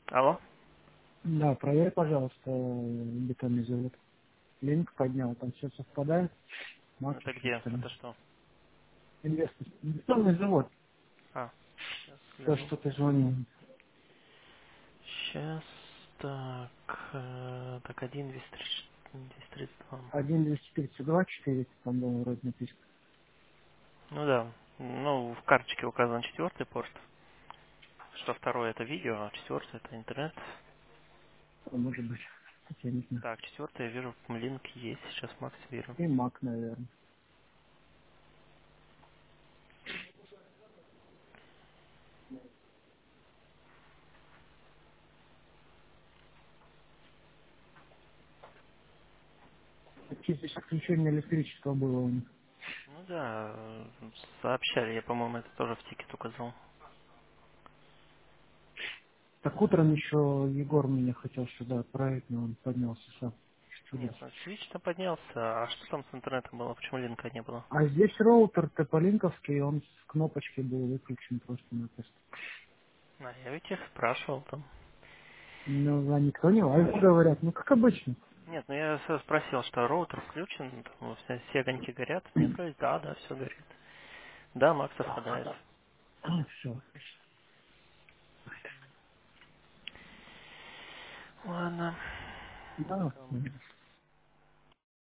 Алло? Да, проверь, пожалуйста, бетонный завод. Линк поднял, там все совпадает. Макс Это еще где? что ли? Это что? Инвестор. Бетонный завод. А, сейчас То, гляну. что ты звонил. Сейчас, так, 1, 232. 1-232, 4, там было вроде написано. Ну да, ну в карточке указан четвертый порт, что второй это видео, а четвертый это интернет. А может быть, я не знаю. Так, четвертый я вижу, линк есть, сейчас Макс вижу. И Мак, наверное. Здесь отключение электричества было у них. Ну да, сообщали, я, по-моему, это тоже в тикет указал. Так утром еще Егор меня хотел сюда отправить, но он поднялся сам. Нет, Чудес. ну отлично поднялся, а что там с интернетом было, почему линка не было? А здесь роутер Тополинковский, он с кнопочки был выключен просто-напросто. А я ведь их спрашивал там. Ну, а никто не лайв говорят, ну как обычно. Нет, ну я спросил, что роутер включен, там все огоньки горят. Мне сказали, да, да, все горит. Да, Макс совпадает. Все. Ладно. Да.